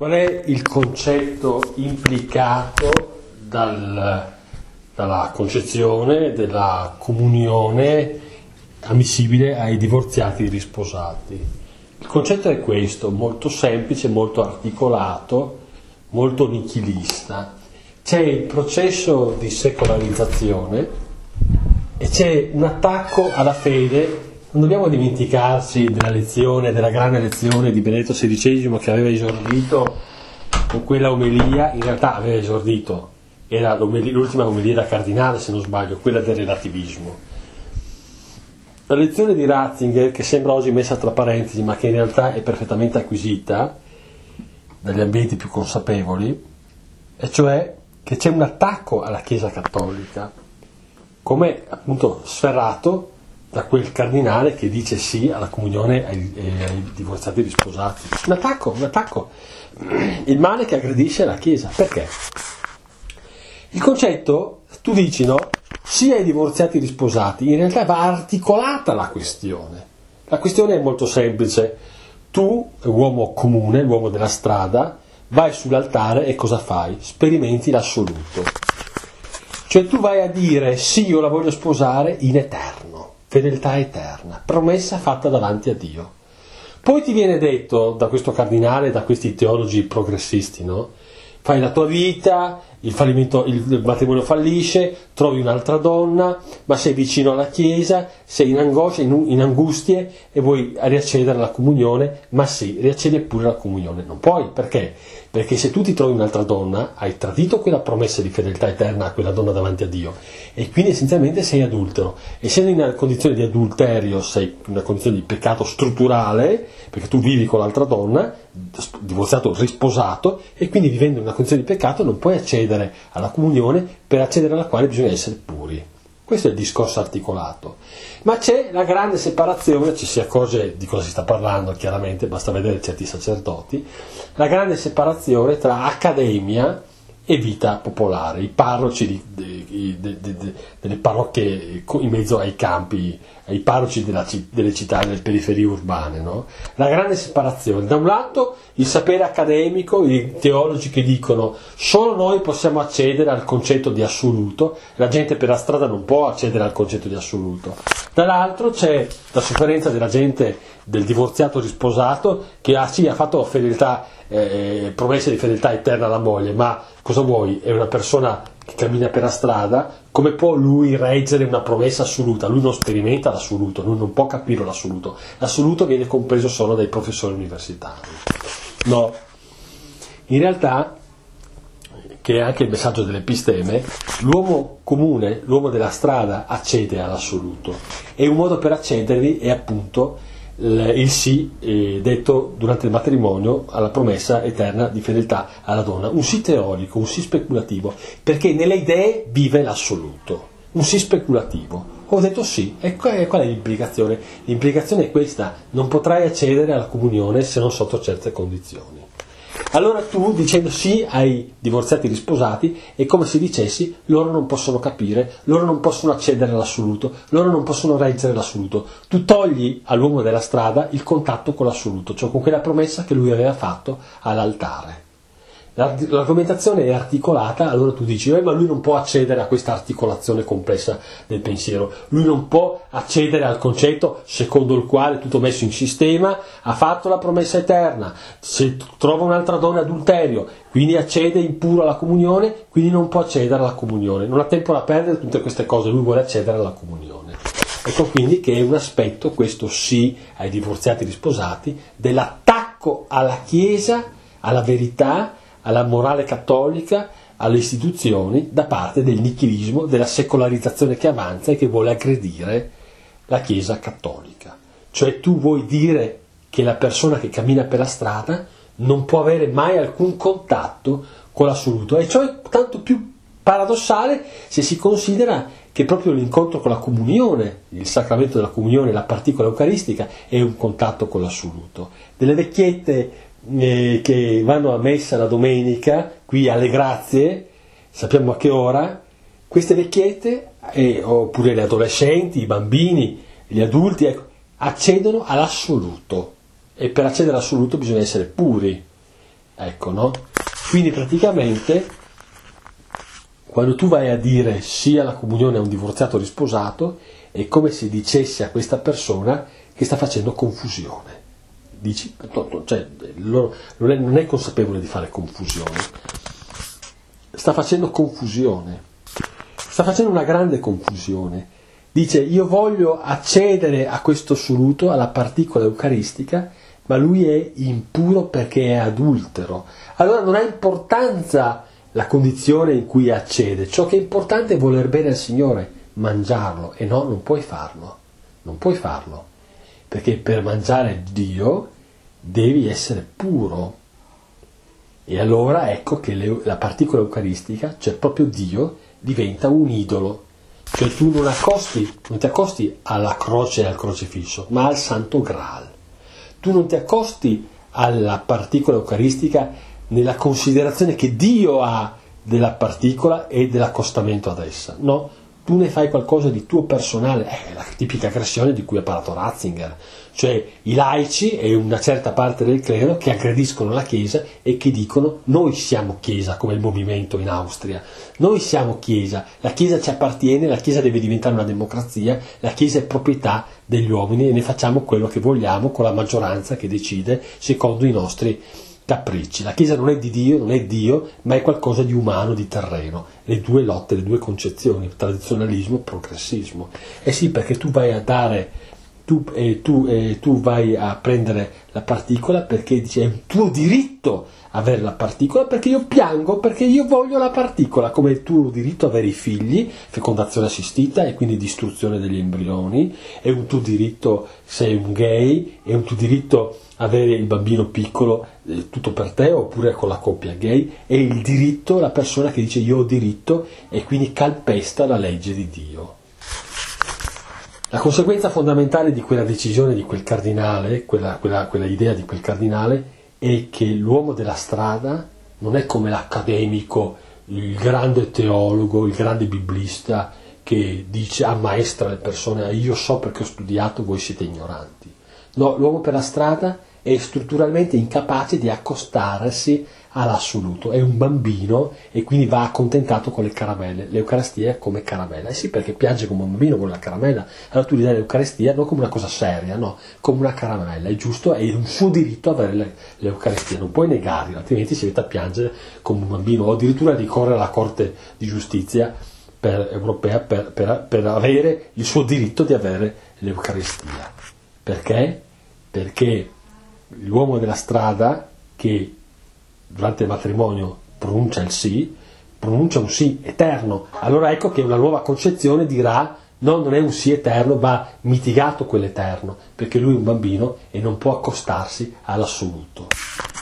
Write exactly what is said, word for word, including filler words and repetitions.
Qual è il concetto implicato dal, dalla concezione della comunione ammissibile ai divorziati risposati? Il concetto è questo, molto semplice, molto articolato, molto nichilista. C'è il processo di secolarizzazione e c'è un attacco alla fede. Non dobbiamo dimenticarci della lezione, della grande lezione di Benedetto sedicesimo che aveva esordito con quella omelia, in realtà aveva esordito, era l'ultima omelia da cardinale se non sbaglio, quella del relativismo. La lezione di Ratzinger, che sembra oggi messa tra parentesi ma che in realtà è perfettamente acquisita dagli ambienti più consapevoli, e cioè che c'è un attacco alla Chiesa Cattolica, come appunto sferrato da quel cardinale che dice sì alla comunione ai, ai divorziati risposati. Un attacco, un attacco. Il male che aggredisce la Chiesa. Perché? Il concetto, tu dici no, sì ai divorziati risposati, in realtà va articolata la questione. La questione è molto semplice. Tu, uomo comune, l'uomo della strada, vai sull'altare e cosa fai? Sperimenti l'assoluto. Cioè tu vai a dire sì, io la voglio sposare in eterno. Fedeltà eterna, promessa fatta davanti a Dio. Poi ti viene detto da questo cardinale, da questi teologi progressisti, no? Fai la tua vita, il fallimento, il matrimonio fallisce, trovi un'altra donna, ma sei vicino alla Chiesa, sei in angoscia, in, in angustie e vuoi riaccedere alla comunione, ma sì, riaccedi pure alla comunione. Non puoi, perché? Perché se tu ti trovi un'altra donna, hai tradito quella promessa di fedeltà eterna a quella donna davanti a Dio e quindi essenzialmente sei adultero. Essendo in una condizione di adulterio, sei in una condizione di peccato strutturale, perché tu vivi con l'altra donna, divorziato, risposato, e quindi vivendo in una condizione di peccato non puoi accedere alla comunione, per accedere alla quale bisogna essere puri. Questo è il discorso articolato. Ma c'è la grande separazione, ci si accorge di cosa si sta parlando chiaramente, basta vedere certi sacerdoti, la grande separazione tra accademia e vita popolare, i parroci di, di, di, di, di, delle parrocchie in mezzo ai campi, ai parroci della, delle città, delle periferie urbane, no? La grande separazione, da un lato il sapere accademico, i teologi che dicono solo noi possiamo accedere al concetto di assoluto, la gente per la strada non può accedere al concetto di assoluto, dall'altro c'è la sofferenza della gente, del divorziato risposato, che ha, sì, ha fatto fedeltà, eh, promesse di fedeltà eterna alla moglie, ma cosa vuoi? È una persona che cammina per la strada, come può lui reggere una promessa assoluta? Lui non sperimenta l'assoluto, lui non può capire l'assoluto, l'assoluto viene compreso solo dai professori universitari. No, in realtà, che è anche il messaggio dell'Episteme, l'uomo comune, l'uomo della strada accede all'assoluto e un modo per accedervi è appunto il sì eh, detto durante il matrimonio alla promessa eterna di fedeltà alla donna, un sì teorico, un sì speculativo, perché nelle idee vive l'assoluto, un sì speculativo. Ho detto sì, e qual è, qual è l'implicazione? L'implicazione è questa: non potrai accedere alla comunione se non sotto certe condizioni. Allora tu, dicendo sì ai divorziati risposati, è come se dicessi loro non possono capire, loro non possono accedere all'assoluto, loro non possono reggere l'assoluto. Tu togli all'uomo della strada il contatto con l'assoluto, cioè con quella promessa che lui aveva fatto all'altare. L'argomentazione è articolata, allora tu dici eh, ma lui non può accedere a questa articolazione complessa del pensiero, lui non può accedere al concetto secondo il quale tutto messo in sistema ha fatto la promessa eterna, se trova un'altra donna adulterio, quindi accede impuro alla comunione, quindi non può accedere alla comunione, non ha tempo da perdere tutte queste cose, lui vuole accedere alla comunione. Ecco quindi che è un aspetto, questo sì ai divorziati risposati, dell'attacco alla Chiesa, alla verità, alla morale cattolica, alle istituzioni, da parte del nichilismo, della secolarizzazione che avanza e che vuole aggredire la Chiesa cattolica. Cioè tu vuoi dire che la persona che cammina per la strada non può avere mai alcun contatto con l'assoluto, e ciò è tanto più paradossale se si considera che proprio l'incontro con la comunione, il sacramento della comunione, la particola eucaristica, è un contatto con l'assoluto. Delle vecchiette eh, che vanno a messa la domenica, qui alle Grazie, sappiamo a che ora, queste vecchiette, eh, oppure le adolescenti, i bambini, gli adulti, ecco, accedono all'assoluto, e per accedere all'assoluto bisogna essere puri. Ecco, no? Quindi praticamente quando tu vai a dire sì alla comunione a un divorziato risposato, è come se dicessi a questa persona che sta facendo confusione. Dici, cioè, non è, non è consapevole di fare confusione, sta facendo confusione, sta facendo una grande confusione. Dice, io voglio accedere a questo assoluto, alla particola eucaristica, ma lui è impuro perché è adultero. Allora non ha importanza la condizione in cui accede, ciò che è importante è voler bene al Signore, mangiarlo, e no, non puoi farlo, non puoi farlo, perché per mangiare Dio devi essere puro. E allora ecco che le, la particola eucaristica, cioè proprio Dio, diventa un idolo. Cioè tu non accosti, non ti accosti alla croce e al crocifisso, ma al Santo Graal. Tu non ti accosti alla particola eucaristica nella considerazione che Dio ha della particola e dell'accostamento ad essa. No, tu ne fai qualcosa di tuo personale. È la tipica aggressione di cui ha parlato Ratzinger, cioè i laici e una certa parte del clero che aggrediscono la Chiesa e che dicono noi siamo Chiesa, come il movimento in Austria, noi siamo Chiesa, la Chiesa ci appartiene, la Chiesa deve diventare una democrazia, la Chiesa è proprietà degli uomini e ne facciamo quello che vogliamo con la maggioranza che decide secondo i nostri capricci. La Chiesa non è di Dio, non è Dio, ma è qualcosa di umano, di terreno. Le due lotte, le due concezioni, tradizionalismo e progressismo. Eh sì, perché tu vai a dare, tu, eh, tu, eh, tu vai a prendere la particola perché dice, è un tuo diritto avere la particola, perché io piango, perché io voglio la particola, come è il tuo diritto avere i figli, fecondazione assistita e quindi distruzione degli embrioni, è un tuo diritto, sei un gay, è un tuo diritto avere il bambino piccolo, eh, tutto per te, oppure con la coppia gay, è il diritto, la persona che dice io ho diritto e quindi calpesta la legge di Dio. La conseguenza fondamentale di quella decisione di quel cardinale, quella, quella, quella idea di quel cardinale, è che l'uomo della strada non è come l'accademico, il grande teologo, il grande biblista che dice, ammaestra le persone, io so perché ho studiato, voi siete ignoranti. No, l'uomo per la strada è strutturalmente incapace di accostarsi all'assoluto, è un bambino e quindi va accontentato con le caramelle. L'Eucaristia è come caramella, eh sì, perché piange come un bambino con la caramella, allora tu gli dai l'Eucaristia non come una cosa seria, no, come una caramella, è giusto, è un suo diritto avere le, l'Eucaristia, non puoi negargliela, altrimenti si mette a piangere come un bambino o addirittura ricorrere alla Corte di Giustizia per, europea per, per, per avere il suo diritto di avere l'Eucaristia. Perché? Perché l'uomo della strada che durante il matrimonio pronuncia il sì, pronuncia un sì eterno. Allora ecco che una nuova concezione dirà no, non è un sì eterno, va mitigato quell'eterno, perché lui è un bambino e non può accostarsi all'assoluto.